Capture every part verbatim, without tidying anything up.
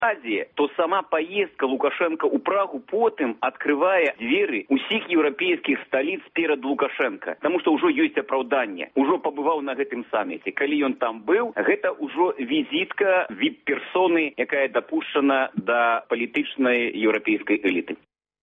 Азія, то сама поездка Лукашенко у Прагу потым открывае дзверы усіх еўрапейскіх сталіц перад Лукашенко. Таму што ўжо ёсць апраўданне. Ужо пабываў на гэтым саміце. Калі ён там быў, гэта ўжо візітка віп-персоны, якая дапушчана да палітычнай еўрапейскай эліты.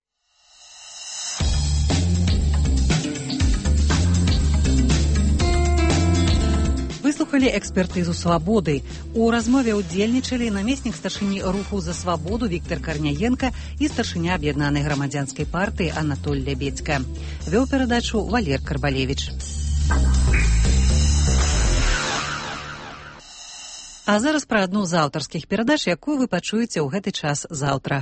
Выслухали экспертызу «Свободы». У размове удзельнічалі намеснік старшыні руху за свабоду Віктор Карняенко і старшыня аб'яднанай грамадзянскай партыі Анатоль Лябедзька. Вёў перадачу Валер Карбалевіч. А зараз пра адну з аўтарскіх перадач, якую вы пачуеце ў гэты час заўтра.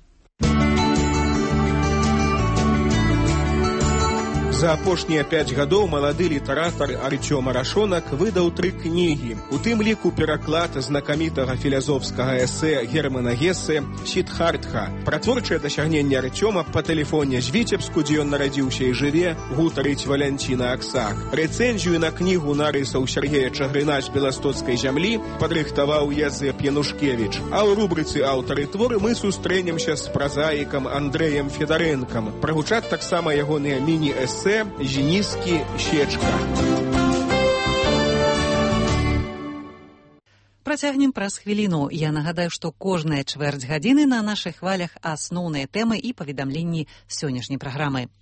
За апошнія пяць гадоў малады літаратар Арцём Арашонак выдаў тры кнігі. У тым ліку пераклад знакамітага філазофскага эсэ Германа Гессе «Сіддхартха». Пра творчае дасягненне Арцёма па тэлефоне з Віцебску, дзе ён нарадзіўся і жыве, гутарыць Валянціна Аксак. Рэцэнзію на кнігу нарысаў Сергея Чагрына з беластоцкай зямлі падрыхтаваў Язэп Янушкевіч. А ў рубрыцы «Аўтары творы» мы сустрэнемся з празаікам Андрэем Федарэнкам. Прагучаць таксама ягоныя міні-эсэ «Зеніскі Щечка». Працягнем праз хвіліну. Я нагадаю, што кожная чвэрць гадзіны на нашых хвалях асноўныя тэмы і паведамленні сённяшняй праграмы.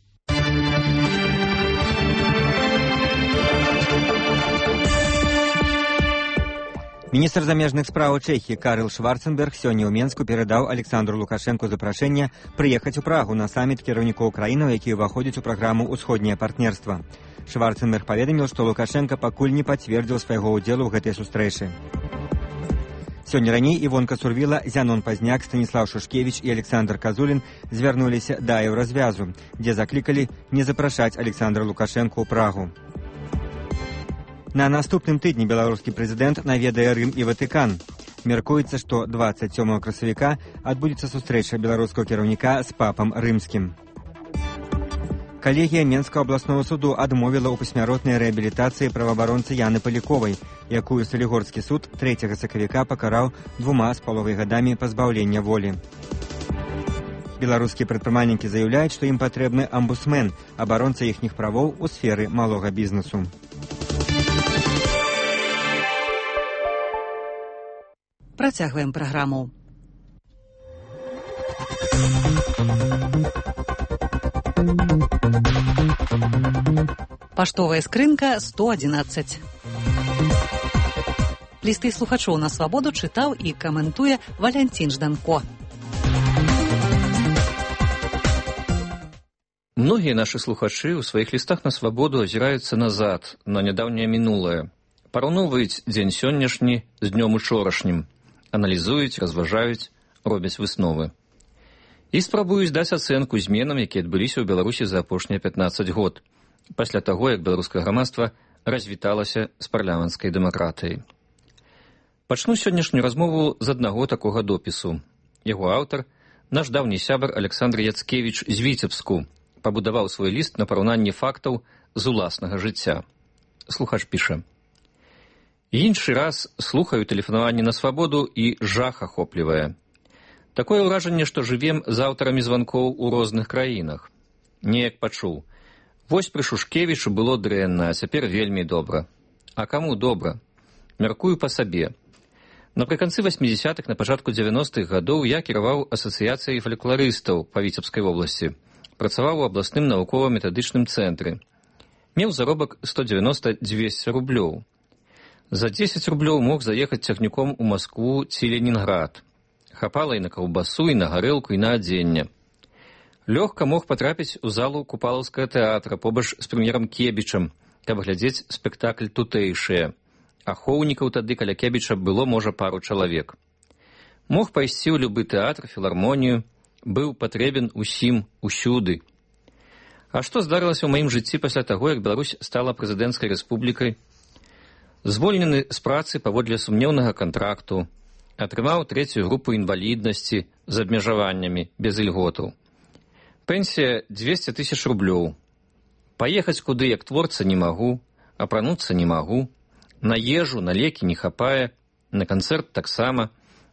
Міністр замежных спраў Чэхіі Карл Шварценберг сёння ў Менску перадаў Александру Лукашэнку запрашэнне прыехаць у Прагу на саміт кіраўнікоў краінаў, які ўваходзяць у праграму «Усходняе партнерства». Шварценберг паведаміў, што Лукашенка пакуль не пацвердзіў свайго ўдзелу ў гэтай сустрэчы. Сёння раней Івонка Сурвіла, Зянон Пазняк, Станіслаў Шушкевіч і Александр Казулін звярнуліся да еўразвязу, дзе заклікалі не запрашаць Александра Лукашэнку ў Прагу. На наступным тыдні беларускі прэзідэнт наведае Рым і Ватыкан. Мяркуецца, што дваццаць сёмага красавіка адбудзецца сустрэча беларускага кіраўніка з папам рымскім. Калегія Менскага абласнога суду адмовіла ў пасмяротнай рэабілітацыі праваабаронцы Яны Паліковай, якую Салігорскі суд трэцяга сакавіка пакараў двума з паловай гадамі пазбаўлення волі. Беларускія прадпрымальнікі заяўляюць, што ім патрэбны амбудсмен, абаронца іхніх правоў у сферы малога бізнесу. Працягваем праграму. Паштовая скрынка сто адзінаццаць. Лісты слухачоў на свабоду чытаў і каментуе Валянцін Жданко. Многія нашы слухачы ў сваіх лістах на свабоду азіраюцца назад, на нядаўняе мінулае. Параўноўваюць дзень сённяшні з днём учорашнім. Аналізуюць, разважаюць, робяць высновы. І спрабуюць даць ацэнку зменам, якія адбыліся ў Беларусі за апошнія пятнаццаць год, пасля таго, як беларускае грамадства развіталася з парламенцкай дэмакратыяй. Пачну сённяшнюю размову з аднаго такога допісу. Яго аўтар, наш даўні сябар Александр Яцкевіч з Віцебску, пабудаваў свой ліст на параўнанні фактаў з уласнага жыцця. Слухач піша: «Іншы раз слухаю тэлефанаванне на свабоду і жах ахоплівае. Такое ўражанне, што жывем з аўтарамі званкоў у розных краінах. Неяк пачуў. Вось пры Шушкевічу было дрэнна, а цяпер вельмі добра. А каму добра? Мяркую па сабе. Напрыканцы васьмідзясятых, на пачатку дзевяностых гадоў я кіраваў асацыяцыяй фалькларыстаў па Віцебскай вобласці. Працаваў у абласным навукова-метадычным цэнтры. Меў заробак сто дзевяноста - дзвесце рублёў. За дзесяць рублёў мог заехаць цягніком у Маскву ці Ленінград. Хапала і на каўбасу, і на гарэлку, і на адзенне. Лёгка мог патрапіць у залу Купалаўскага тэатра побач з прэм'ерам Кебічам, каб глядзець спектакль тутэйшыя. Ахоўнікаў тады каля Кебіча было, можа, пару чалавек. Мог пайсці ў любы тэатр, філармонію, быў патрэбен усім, усюды. А што здарылася ў маім жыцці пасля таго, як Беларусь стала прэзідэнцкай рэспублікай? Звольнены з працы паводле сумнеўнага кантракту, атрымаў трэцюю групу інваліднасці з абмежаваннямі, без ільготаў. Пенсія дзвесце тысяч рублёў. Паехаць куды як творца не магу, апрануцца не магу, на ежу, на лекі не хапае, на канцэрт таксама,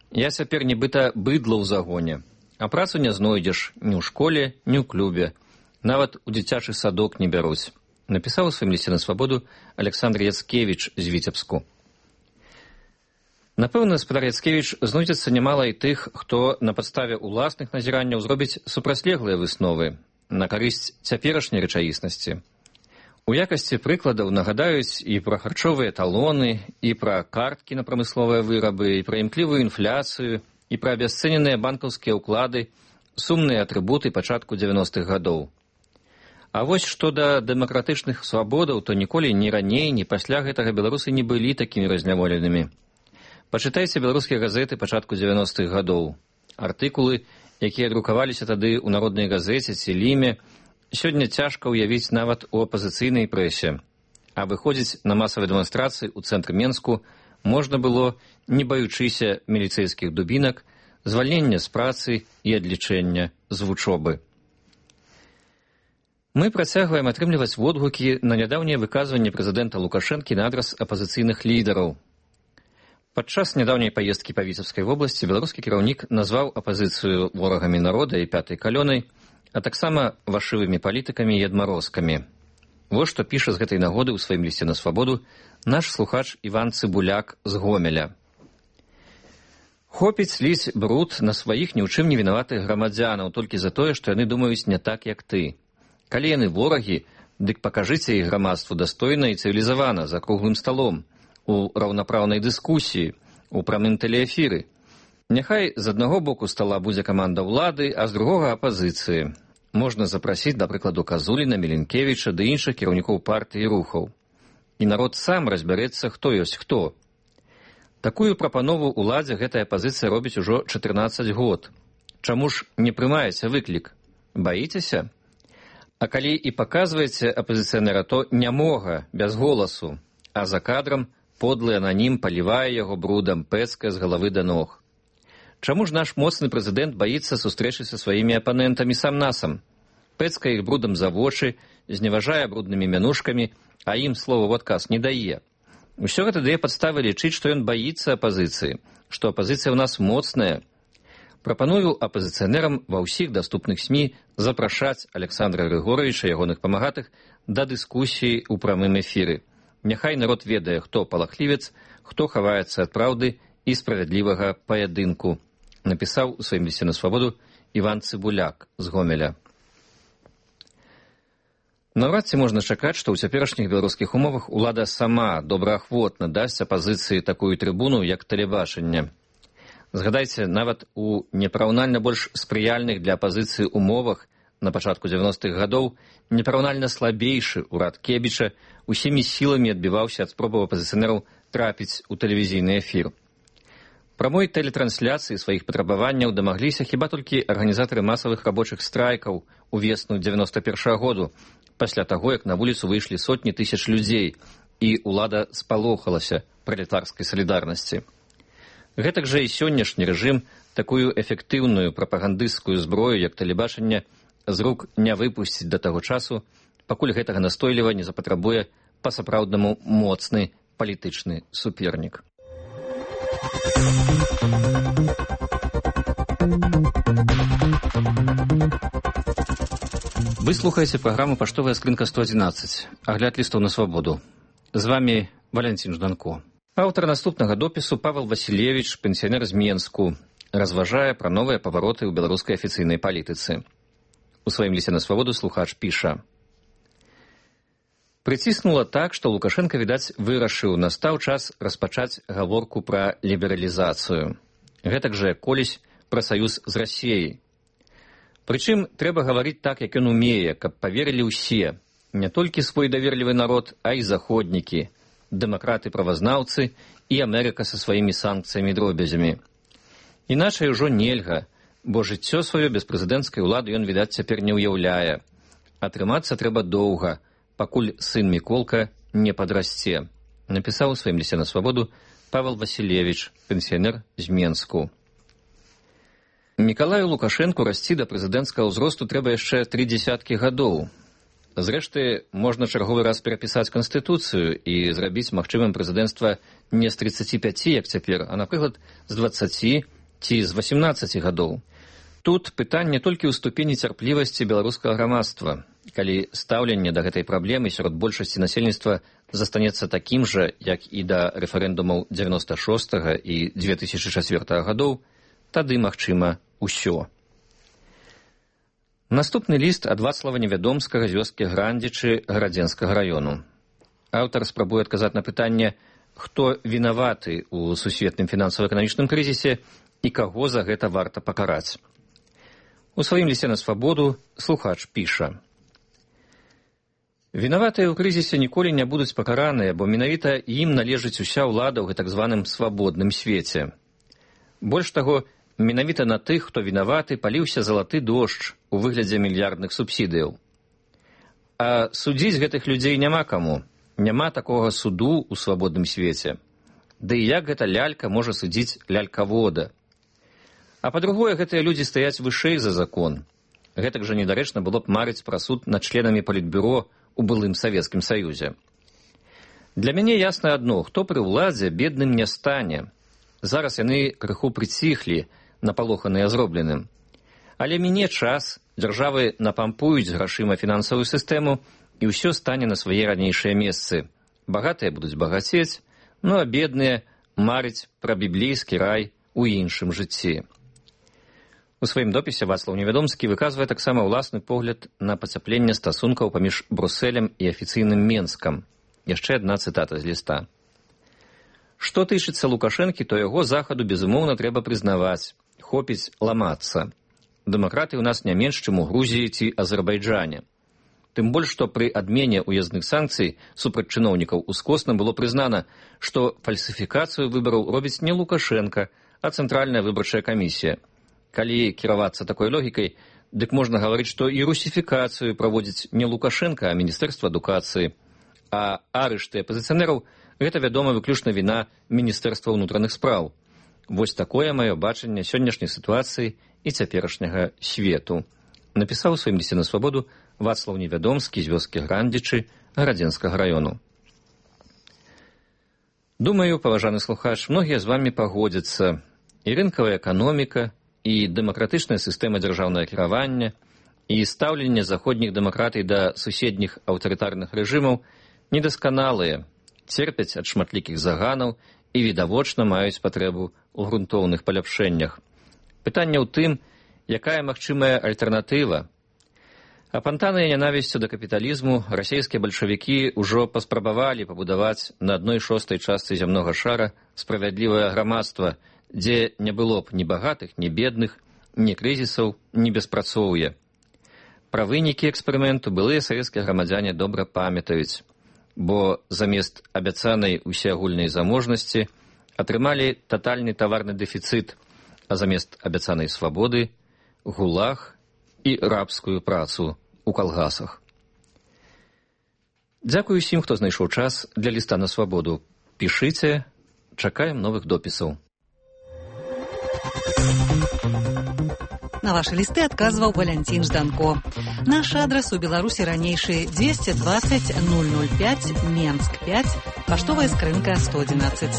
Я цяпер нібыта быдла ў загоне, а працу не знойдзеш ні ў школе, ні ў клубе. Нават у дзіцячы садок не бяруць. Напісаў у сваім лісце на свабоду Александр Яцкевіч з Віцебску. Напэўна, спадар Яцкевіч, знойдзецца нямала і тых, хто на падставе ўласных назіранняў зробіць супрацьлеглыя высновы на карысць цяперашняй рэчаіснасці. У якасці прыкладаў нагадаюць і пра харчовыя талоны, і пра карткі на прамысловыя вырабы, і пра імклівую інфляцыю, і пра абясцэненыя банкаўскія ўклады, сумныя атрыбуты пачатку дзевяностых гадоў. А вось што да дэмакратычных свабодаў, то ніколі ні раней, ні пасля гэтага беларусы не былі такімі разняволенымі. Пачытайце беларускія газеты пачатку дзевяностых гадоў. Артыкулы, якія друкаваліся тады ў народнай газеце ці ліме, сёння цяжка ўявіць нават у апазіцыйнай прэсе. А выходзіць на масавыя дэманстрацыі ў цэнтры Менску можна было, не баючыся міліцэйскіх дубінак, звальнення з працы і адлічэння з вучобы. Мы працягваем атрымліваць водгукі на нядаўнія выказванні прэзідэнта Лукашэнкі на адрас апазіцыйных лідараў. Падчас нядаўняй паездкі па Віцебскай вобласці беларускі кіраўнік назваў апазіцыю ворагамі народа і пятай калёнай, а таксама вашывымі палітыкамі і адмарозкамі. Вось што піша з гэтай нагоды ў сваім лісце на свабоду наш слухач Іван Цыбуляк з Гомеля. Хопіць ліць бруд на сваіх ні ў чым не вінаватых грамадзянаў толькі за тое, што яны думаюць не так, як ты. Калі яны ворагі, дык пакажыце іх грамадству дастойна і цывілізавана, за круглым сталом, у раўнапраўнай дыскусіі, у прамым тэлеэфіры. Няхай з аднаго боку стала будзе каманда ўлады, а з другога апазіцыі. Можна запрасіць, да прыкладу, Казуліна, Міленкевіча ды іншых кіраўнікоў партый і рухаў. І народ сам разбярэцца, хто ёсць хто. Такую прапанову ўладзе гэтая апазіцыя робіць ужо чатырнаццаць год. Чаму ж не прымаеце выклік? Баіцеся? А калі і паказваеце апазіцыянера, то нямога, без голасу, а за кадрам подлы ананім палівае яго брудам, пэцкае з галавы да ног. Чаму ж наш моцны прэзідэнт баіцца сустрэчы са сваімі апанентамі сам-насам? Пэцкае іх брудам за вочы, зневажае бруднымі мянушкамі, а ім слова ў адказ не дае. Усё гэта дае падставы лічыць, што ён баіцца апазіцыі, што апазіцыя ў нас моцная. Прапаную апазіцыянерам ва ўсіх даступных СМІ запрашаць Александра Грыгоровича і ягоных памагатых да дыскусіі ў прамым эфіры. Няхай народ ведае, хто палахлівец, хто хаваецца ад праўды і справядлівага паядынку. Напісаў у сваім лісце на свабоду Іван Цыбуляк з Гомеля. Наўрад ці можна чакаць, што ў цяперашніх беларускіх умовах улада сама добраахвотна дасць апазіцыі такую трыбуну, як тэлебачанне. Згадайце, нават у непараўнальна больш спрыяльных для апазіцыі умовах на пачатку дзевяностых гадоў непараўнальна слабейшы ўрад Кебіча усімі сіламі адбіваўся ад спробаў апазіцыянераў трапіць у тэлевізійны эфір. Прамой тэлетрансляцыі сваіх патрабаванняў дамагліся хіба толькі арганізатары масавых рабочых страйкаў у весну дзевяноста першага году, пасля таго, як на вуліцу выйшлі сотні тысяч людзей, і ўлада спалохалася пралетарскай салідарнасці. Гэтак жа і сённяшні рэжым такую эфектыўную прапагандысцкую зброю, як тэлебачанне, з рук не выпусціць да таго часу, пакуль гэтага настойліва не запатрабуе па-сапраўднаму моцны палітычны супернік. Вы слухаеце праграму «Паштовая скрынка сто адзінаццаць», агляд лістаў на свабоду. З вамі Валянцін Жданко. Аўтар наступнага допісу Павел Васілевіч, пенсіянер з Менску, разважае пра новыя павароты ў беларускай афіцыйнай палітыцы. У сваім лісце на свабоду слухач піша: «Прыціснула так, што Лукашенко, відаць, вырашыў, настаў час распачаць гаворку пра лібералізацыю. Гэтак жа колісь пра саюз з Расіяй. Прычым трэба гаварыць так, як ён умее, каб паверылі ўсе, не толькі свой даверлівы народ, а і заходнікі, дэмакраты-правазнаўцы і Амерыка са сваімі санкцыямі дробязямі. Іначай ужо нельга, бо жыццё сваё без прэзідэнцкай улады ён, відаць, цяпер не ўяўляе. Атрымацца трэба доўга, пакуль сын Міколка не падрасце», напісаў у сваім лісце на свабоду Павел Васілевіч, пенсіянер з Менску. Мікалаю Лукашэнку расці да прэзідэнцкага ўзросту трэба яшчэ тры дзесяткі гадоў. Зрэшты, можна чарговы раз перапісаць Канстытуцыю і зрабіць магчымым прэзідэнцтва не з трыццаці пяці, як цяпер, а, напрыклад, з дваццаці ці з васемнаццаці гадоў. Тут пытанне толькі ў ступені цярплівасці беларускага грамадства, калі стаўленне да гэтай праблемы сярод большасці насельніцтва застанецца такім жа, як і да рэферэндумаў дзевяноста шостага і дзве тысячы чацвёртага гадоў, тады магчыма ўсё. Наступны ліст ад Вацлава Невядомскага з вёскі Грандзічы Гарадзенскага раёну. Аўтар спрабуе адказаць на пытанне, хто вінаваты ў сусветным фінансава-эканамічным крызісе і каго за гэта варта пакараць. У сваім лісце на свабоду слухач піша: «Вінаватыя ў крызісе ніколі не будуць пакараныя, бо менавіта ім належыць уся ўлада ў гэтак званым свабодным свеце. Больш таго, менавіта на тых, хто вінаваты, паліўся залаты дождж у выглядзе мільярдных субсідыяў. А судзіць гэтых людзей няма каму, няма такога суду ў свабодным свеце. Ды і як гэта лялька можа судзіць лялькавода? А па-другое, гэтыя людзі стаяць вышэй за закон. Гэтак жа недарэчна было б марыць пра суд над членамі палітбюро у былым Савецкім Саюзе. Для мяне ясна адно, хто пры ўладзе бедным не стане. Зараз яны крыху прыціхлі, напалоханыя зробленым. Але міне час, дзяржавы напампуюць грашыма фінансавую сістэму, і ўсё стане на свае ранейшыя месцы. Багатыя будуць багацець, ну а бедныя марыць пра біблейскі рай у іншым жыцці». У сваім допісе Вацлаў Невядомскі выказвае таксама ўласны погляд на пацяпленне стасункаў паміж Брусэлем і афіцыйным Менскам. Яшчэ адна цытата з ліста. «Што тычыцца Лукашэнкі, то яго захаду, безумоўна, трэба прызнаваць. Хопіць ламацца. Дэмакраты ў нас не менш, чым у Грузіі ці Азербайджане. Тым больш, што пры адмене ўяздных санкцый супраць чыноўнікаў ускосна было прызнана, што фальсіфікацыю выбараў робіць не Лукашенка, а Цэнтральная выбарчая камісія. Калі кіравацца такой логікай, дык можна гаварыць, што і русіфікацыю праводзіць не Лукашенка, а Міністэрства адукацыі. А арышты апазіцыянераў – гэта, вядома, выключна віна Міністэрства ўнутраных спраў. Вось такое маё бачанне сённяшняй сітуацыі і цяперашняга свету», напісаў у сваім лісце на свабоду Вацлаў Невядомскі з вёскі Грандзічы Гарадзенскага раёну. Думаю, паважаны слухач, многія з вамі пагодзяцца. І рынкавая эканоміка, і дэмакратычная сістэма дзяржаўнага кіравання, і стаўленне заходніх дэмакратый да суседніх аўтарытарных рэжымаў недасканалыя, церпяць ад шматлікіх заганаў і відавочна маюць патрэбу ў грунтоўных паляпшэннях. Пытанне ў тым, якая магчымая альтэрнатыва. Апантаныя нянавісцю да капіталізму расійскія бальшавікі ўжо паспрабавалі пабудаваць на адной шостай частцы зямнога шара справядлівае грамадства, дзе не было б ні багатых, ні бедных, ні крызісаў, ні беспрацоўя. Пра вынікі эксперыменту былыя савецкія грамадзяне добра памятаюць, бо замест абяцанай усеагульнай заможнасці атрымалі татальны таварны дэфіцыт, а замест абяцанай свабоды – гулаг і рабскую працу ў калгасах. Дзякую усім, хто знайшоў час для ліста на свабоду. Пішыце, чакаем новых допісаў. На ваши листы отказывал Валентин Жданко. Наш адрес у Беларуси ранейший двести двадцать ноль ноль пять Менск пять, поштовая скрынка сто одиннадцать.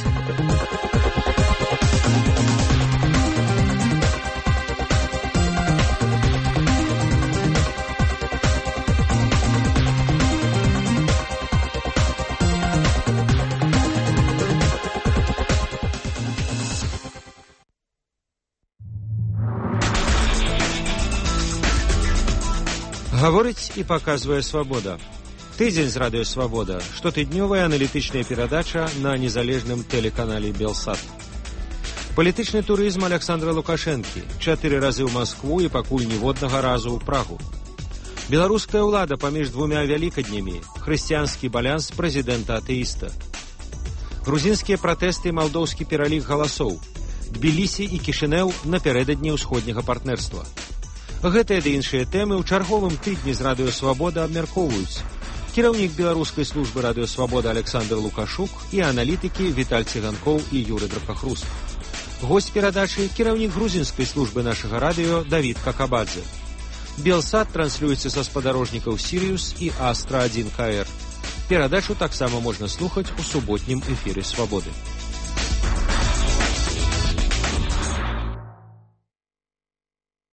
Гаворыць і паказвае свабода. Тыдзень з радыё «Свабода» – штотыднёвая аналітычная перадача на незалежным тэлеканале «Белсат». Палітычны турызм Александра Лукашэнкі. Чатыры разы ў Маскву і пакуль ніводнага разу ў Прагу. Беларуская ўлада паміж двумя вялікаднямі. Хрысціянскі балянс прэзідэнта-атэіста. Грузінскія пратэсты і малдоўскі пералік галасоў. Тбілісі і Кішынеў напярэдадні ўсходняга партнерства. Гэтыя ды іншыя тэмы ў чарговым тыдні з радыё «Свабода» абмяркоўваюць кіраўнік беларускай службы радыё «Свабода» Александр Лукашук і аналітыкі Віталь Ціганкоў і Юры Дракахрус. Госць перадачы – кіраўнік грузінскай службы нашага радыё Давід Какабадзе. Белсат транслюецца са спадарожнікаў «Сірыус» і «Астра один ка эр». Перадачу таксама можна слухаць у суботнім эфіры «Свабоды».